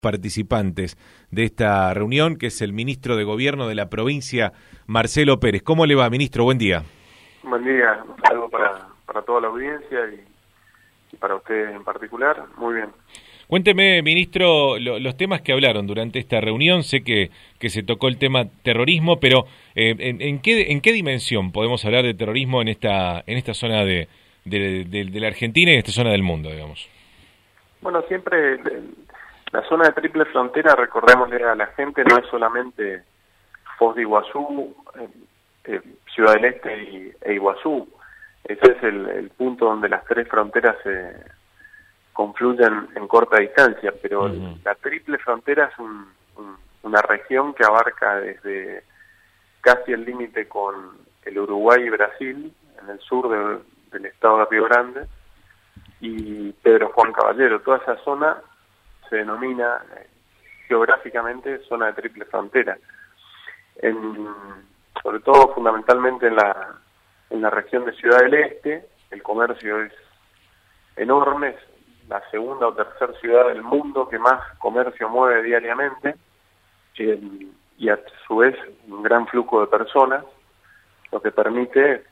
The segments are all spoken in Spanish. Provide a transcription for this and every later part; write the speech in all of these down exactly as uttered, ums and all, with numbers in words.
participantes de esta reunión, que es el ministro de Gobierno de la provincia, Marcelo Pérez. ¿Cómo le va, ministro? Buen día. Buen día, un saludo para, para toda la audiencia y, y para usted en particular. Muy bien. Cuénteme, ministro, lo, los temas que hablaron durante esta reunión. Sé que, que se tocó el tema terrorismo, pero eh, en, en, qué, ¿en qué dimensión podemos hablar de terrorismo en esta en esta zona de, de, de, de la Argentina y en esta zona del mundo, digamos? Bueno, siempre la zona de triple frontera, recordémosle a la gente, no es solamente Foz de Iguazú, eh, eh, Ciudad del Este y, e Iguazú. Ese es el, el punto donde las tres fronteras se confluyen en corta distancia, pero uh-huh. la triple frontera es un, un, una región que abarca desde casi el límite con el Uruguay y Brasil, en el sur del, del estado de Río Grande, y Pedro Juan Caballero. Toda esa zona se denomina eh, geográficamente zona de triple frontera. En, sobre todo, fundamentalmente en la, en la región de Ciudad del Este, el comercio es enorme, es la segunda o tercera ciudad del mundo que más comercio mueve diariamente, eh, y a su vez un gran flujo de personas, lo que permite,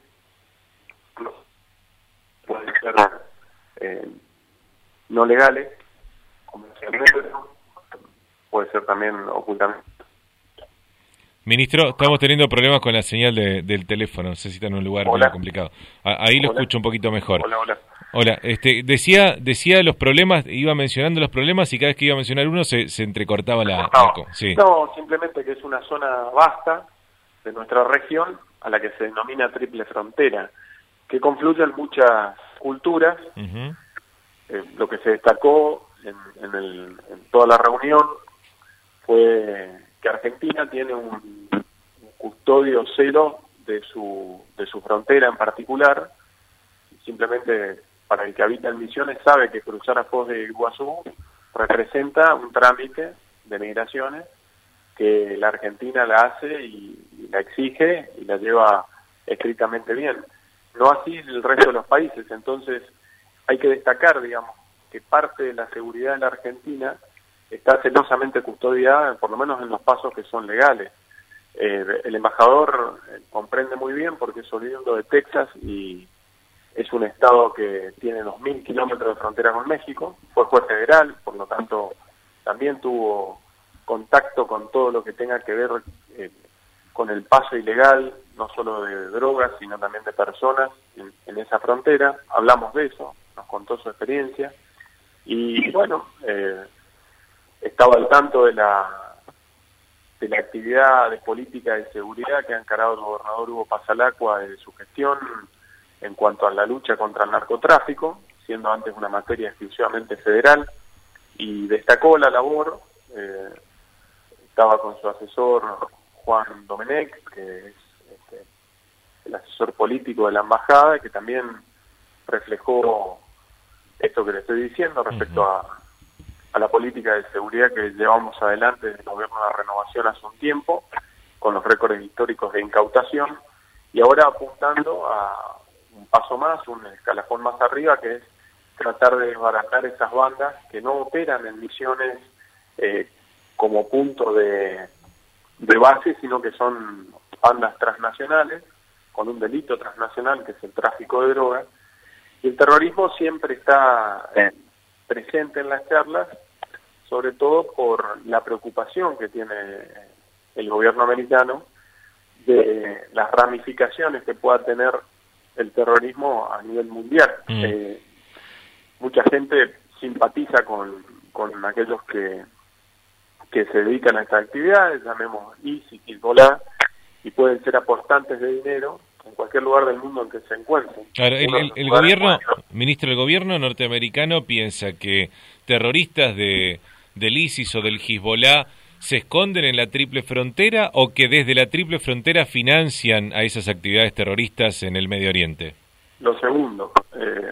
puede ser eh, no legales, comercialmente, puede ser también ocultamente. Ministro, estamos teniendo problemas con la señal de, del teléfono, no sé si está en un lugar muy complicado. Ahí lo hola. Escucho un poquito mejor. Hola, hola. Hola, este, decía decía los problemas, iba mencionando los problemas y cada vez que iba a mencionar uno se, se entrecortaba la... la sí. No, simplemente que es una zona vasta de nuestra región a la que se denomina triple frontera, que confluyen muchas culturas. Uh-huh. Eh, lo que se destacó en, en, el, en toda la reunión fue que Argentina tiene un, un custodio cero de su, de su frontera en particular. Simplemente para el que habita en Misiones sabe que cruzar a Foz de Iguazú representa un trámite de migraciones que la Argentina la hace y, y la exige y la lleva estrictamente bien. No así el resto de los países. Entonces hay que destacar, digamos, que parte de la seguridad de la Argentina está celosamente custodiada, por lo menos en los pasos que son legales. Eh, el embajador eh, comprende muy bien porque es oriundo de Texas y es un estado que tiene dos mil kilómetros de frontera con México, fue juez federal, por lo tanto también tuvo contacto con todo lo que tenga que ver eh, con el paso ilegal, no solo de drogas, sino también de personas en, en esa frontera. Hablamos de eso, nos contó su experiencia, y bueno, eh, estaba al tanto de la de la actividad de política de seguridad que ha encarado el gobernador Hugo Pasalacqua de su gestión en cuanto a la lucha contra el narcotráfico, siendo antes una materia exclusivamente federal, y destacó la labor. Eh, estaba con su asesor Juan Domenech, que es este, el asesor político de la embajada, y que también reflejó esto que le estoy diciendo respecto uh-huh. a, a la política de seguridad que llevamos adelante desde el gobierno de la Renovación hace un tiempo, con los récords históricos de incautación, y ahora apuntando a un paso más, un escalafón más arriba, que es tratar de desbaratar esas bandas que no operan en Misiones eh, como punto de, de base, sino que son bandas transnacionales, con un delito transnacional que es el tráfico de drogas. Y el terrorismo siempre está eh, presente en las charlas, sobre todo por la preocupación que tiene el gobierno americano de las ramificaciones que pueda tener el terrorismo a nivel mundial. Mm. Eh, mucha gente simpatiza con, con aquellos que, que se dedican a estas actividades, llamemos ISIS, Hezbollah, y pueden ser aportantes de dinero en cualquier lugar del mundo en que se encuentren. Claro, el, el, el gobierno, ministro, el gobierno norteamericano piensa que terroristas de del ISIS o del Hezbollah se esconden en la triple frontera, o que desde la triple frontera financian a esas actividades terroristas en el Medio Oriente. Lo segundo, eh,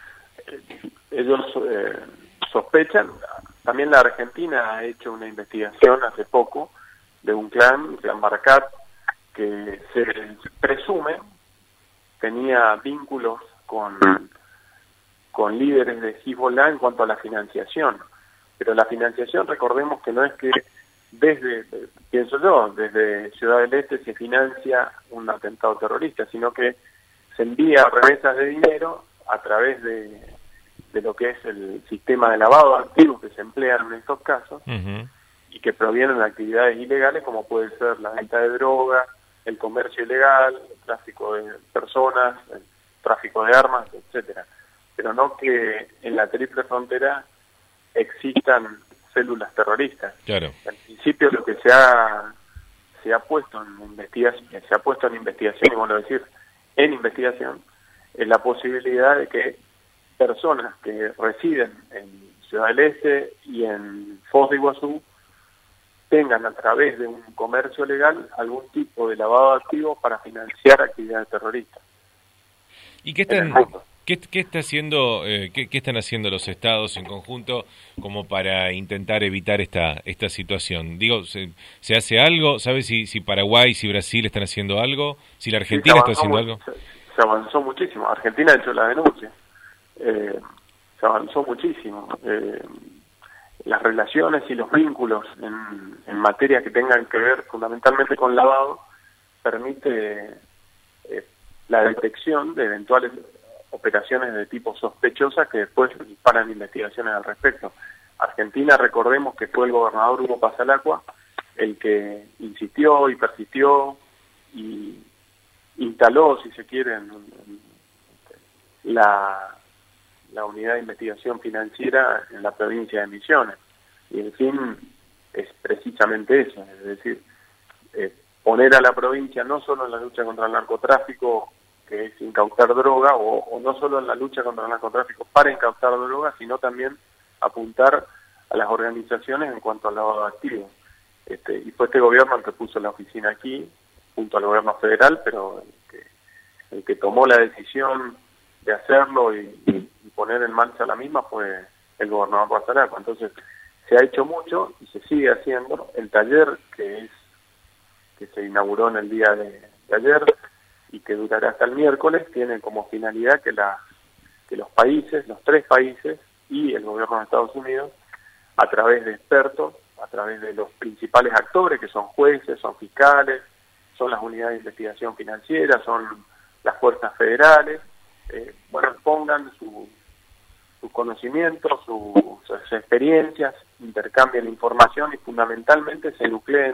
ellos eh, sospechan. También la Argentina ha hecho una investigación hace poco de un clan, Clan Barkat, que se presume tenía vínculos con, con líderes de Hezbollah en cuanto a la financiación. Pero la financiación, recordemos que no es que desde, pienso yo, desde Ciudad del Este se financia un atentado terrorista, sino que se envía remesas de dinero a través de, de lo que es el sistema de lavado de activos que se emplean en estos casos, uh-huh. y que provienen de actividades ilegales como puede ser la venta de droga, el comercio ilegal, el tráfico de personas, el tráfico de armas, etcétera. Pero no que en la triple frontera existan células terroristas. Claro. En principio lo que se ha se ha puesto en investigación, se ha puesto en investigación, y bueno decir, en investigación, es la posibilidad de que personas que residen en Ciudad del Este y en Foz de Iguazú tengan a través de un comercio legal algún tipo de lavado de activos para financiar actividades terroristas. ¿Y qué están, qué, qué está haciendo, eh, qué, qué están haciendo los estados en conjunto como para intentar evitar esta esta situación? Digo, ¿se, se hace algo? ¿Sabes si, si Paraguay, si Brasil están haciendo algo? ¿Si la Argentina sí, está haciendo muy, algo? Se, se avanzó muchísimo. Argentina ha hecho la denuncia. Eh, se avanzó muchísimo. Eh, las relaciones y los vínculos en, en materia que tengan que ver fundamentalmente con lavado permite eh, la detección de eventuales operaciones de tipo sospechosa que después disparan investigaciones al respecto. Argentina, recordemos que fue el gobernador Hugo Pasalacqua el que insistió y persistió y instaló, si se quiere, en, en la, la unidad de investigación financiera en la provincia de Misiones. Y el fin es precisamente eso, es decir, eh, poner a la provincia no solo en la lucha contra el narcotráfico, que es incautar droga, o, o no solo en la lucha contra el narcotráfico para incautar droga, sino también apuntar a las organizaciones en cuanto al lavado de activos. Este, y fue este gobierno el que puso la oficina aquí, junto al gobierno federal, pero el que, el que tomó la decisión de hacerlo y, y poner en marcha la misma fue el gobernador Pasalacqua. Entonces, se ha hecho mucho y se sigue haciendo. El taller que es que se inauguró en el día de, de ayer y que durará hasta el miércoles, tiene como finalidad que, la, que los países, los tres países y el gobierno de Estados Unidos, a través de expertos, a través de los principales actores, que son jueces, son fiscales, son las unidades de investigación financiera, son las fuerzas federales, eh, bueno, pongan su, sus conocimientos, su, sus experiencias, intercambien información y fundamentalmente se nucleen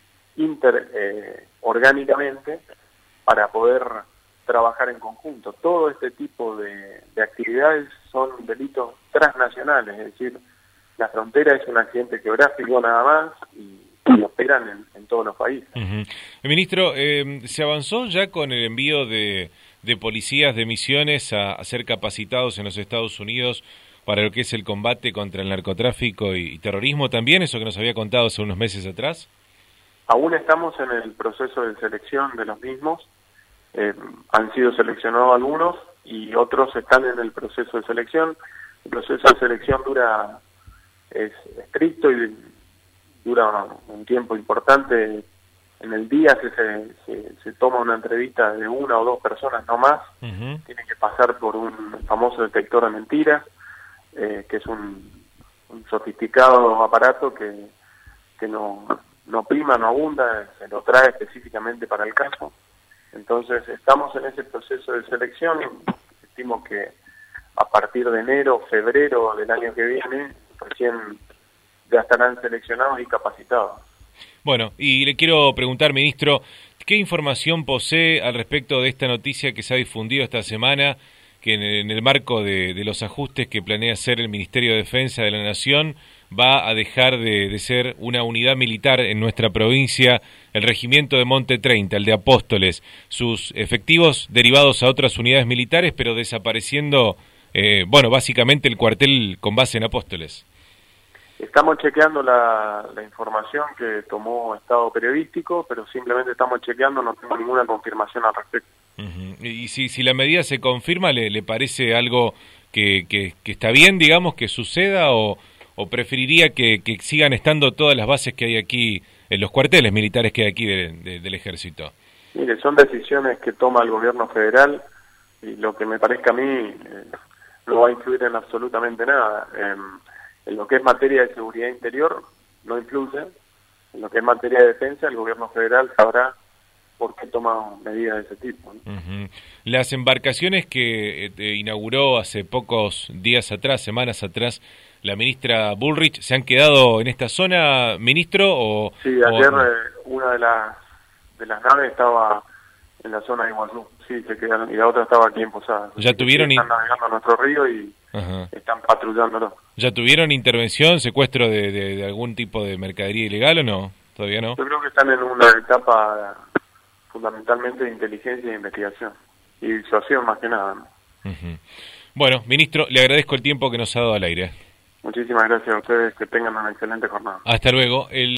inter, eh, orgánicamente para poder trabajar en conjunto. Todo este tipo de, de actividades son delitos transnacionales, es decir, la frontera es un accidente geográfico nada más y, y operan en, en todos los países. Uh-huh. Ministro, eh, ¿se avanzó ya con el envío de, de policías de Misiones a, a ser capacitados en los Estados Unidos para lo que es el combate contra el narcotráfico y, y terrorismo también, eso que nos había contado hace unos meses atrás? Aún estamos en el proceso de selección de los mismos. Eh, han sido seleccionados algunos y otros están en el proceso de selección. El proceso de selección dura, es estricto y dura un tiempo importante. En el día se, se, se, se toma una entrevista de una o dos personas, no más. Uh-huh. Tienen que pasar por un famoso detector de mentiras, eh, que es un, un sofisticado aparato que, que no, no prima, no abunda, se lo trae específicamente para el caso. Entonces estamos en ese proceso de selección y estimo que a partir de enero, febrero del año que viene, recién ya estarán seleccionados y capacitados. Bueno, y le quiero preguntar, ministro, ¿qué información posee al respecto de esta noticia que se ha difundido esta semana, que en el, en el marco de, de los ajustes que planea hacer el Ministerio de Defensa de la Nación, va a dejar de, de ser una unidad militar en nuestra provincia, el regimiento de Monte treinta, el de Apóstoles, sus efectivos derivados a otras unidades militares, pero desapareciendo, eh, bueno, básicamente el cuartel con base en Apóstoles? Estamos chequeando la, la información que tomó Estado Periodístico, pero simplemente estamos chequeando, no tengo ninguna confirmación al respecto. Uh-huh. Y si, si la medida se confirma, ¿le, le parece algo que, que, que está bien, digamos, que suceda, o, o preferiría que, que sigan estando todas las bases que hay aquí, en los cuarteles militares que hay aquí de, de, del Ejército? Mire, son decisiones que toma el gobierno federal y lo que me parezca a mí eh, no va a influir en absolutamente nada. Eh, En lo que es materia de seguridad interior, no influye. En lo que es materia de defensa, el gobierno federal sabrá por qué toma medidas de ese tipo, ¿no? Uh-huh. Las embarcaciones que eh, inauguró hace pocos días atrás, semanas atrás, la ministra Bullrich, ¿se han quedado en esta zona, ministro? O, sí, ayer o... Eh, una de las, de las naves estaba en la zona de Iguazú, sí, se quedaron, y la otra estaba aquí en Posadas. ¿Ya tuvieron Están navegando nuestro río y uh-huh. están patrullándolo. ¿Ya tuvieron intervención, secuestro de, de, de algún tipo de mercadería ilegal o no? ¿Todavía no? Yo creo que están en una etapa fundamentalmente de inteligencia e investigación, y disuasión más que nada, ¿no? Uh-huh. Bueno, ministro, le agradezco el tiempo que nos ha dado al aire. Muchísimas gracias a ustedes, que tengan una excelente jornada. Hasta luego. El